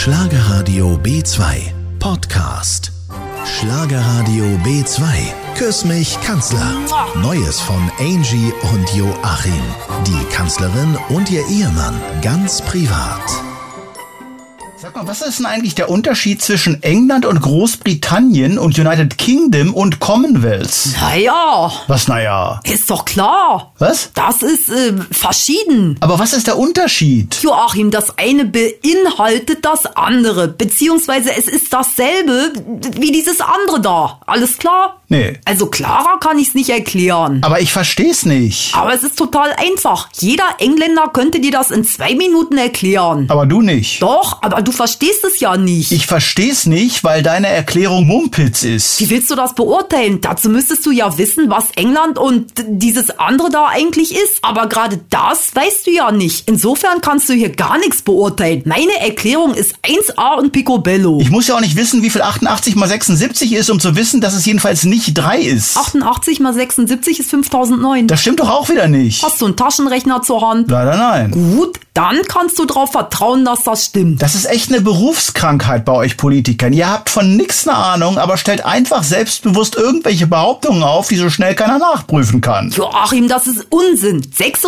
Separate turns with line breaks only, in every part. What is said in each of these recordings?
Schlagerradio B2 Podcast. Schlagerradio B2. Küss mich, Kanzler. Neues von Angie und Joachim. Die Kanzlerin und ihr Ehemann ganz privat.
Sag mal, was ist denn eigentlich der Unterschied zwischen England und Großbritannien und United Kingdom und Commonwealth?
Naja.
Was naja?
Ist doch klar.
Was?
Das ist verschieden.
Aber was ist der Unterschied?
Joachim, das eine beinhaltet das andere. Beziehungsweise es ist dasselbe wie dieses andere da. Alles klar?
Nee.
Also klarer kann ich's nicht erklären.
Aber ich versteh's nicht.
Aber es ist total einfach. Jeder Engländer könnte dir das in 2 Minuten erklären.
Aber du nicht.
Doch, aber du verstehst es ja nicht.
Ich versteh's nicht, weil deine Erklärung Mumpitz ist.
Wie willst du das beurteilen? Dazu müsstest du ja wissen, was England und dieses andere da eigentlich ist. Aber gerade das weißt du ja nicht. Insofern kannst du hier gar nichts beurteilen. Meine Erklärung ist 1A und Picobello.
Ich muss ja auch nicht wissen, wie viel 88 mal 76 ist, um zu wissen, dass es jedenfalls nicht 3 ist.
88 mal 76 ist 5009.
Das stimmt doch auch wieder nicht.
Hast du einen Taschenrechner zur Hand?
Leider nein.
Gut, dann kannst du darauf vertrauen, dass das stimmt.
Das ist echt eine Berufskrankheit bei euch Politikern. Ihr habt von nix eine Ahnung, aber stellt einfach selbstbewusst irgendwelche Behauptungen auf, die so schnell keiner nachprüfen kann.
Joachim, das ist Unsinn.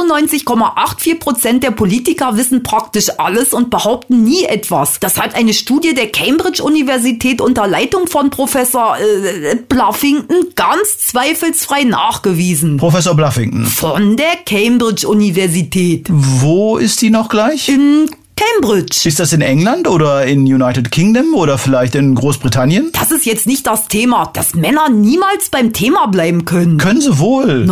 96,84% der Politiker wissen praktisch alles und behaupten nie etwas. Das hat eine Studie der Cambridge-Universität unter Leitung von Professor Bluffington ganz zweifelsfrei nachgewiesen.
Professor Bluffington.
Von der Cambridge-Universität.
Wo ist die noch gleich?
In Cambridge.
Ist das in England oder in United Kingdom oder vielleicht in Großbritannien?
Das ist jetzt nicht das Thema, dass Männer niemals beim Thema bleiben können.
Können sie wohl.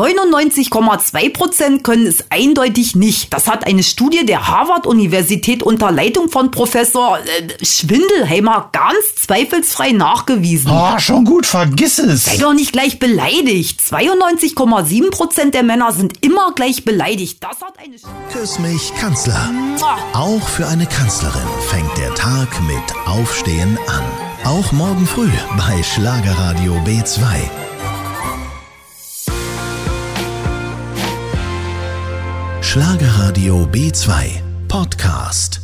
99,2% können es eindeutig nicht. Das hat eine Studie der Harvard-Universität unter Leitung von Professor Schwindelheimer ganz zweifelsfrei nachgewiesen.
Ah, schon gut, vergiss es.
Sei doch nicht gleich beleidigt. 92,7% der Männer sind immer gleich beleidigt. Das hat eine
Küss mich, Kanzler. Auch für eine Kanzlerin fängt der Tag mit Aufstehen an. Auch morgen früh bei Schlagerradio B2. Schlagerradio B2 Podcast.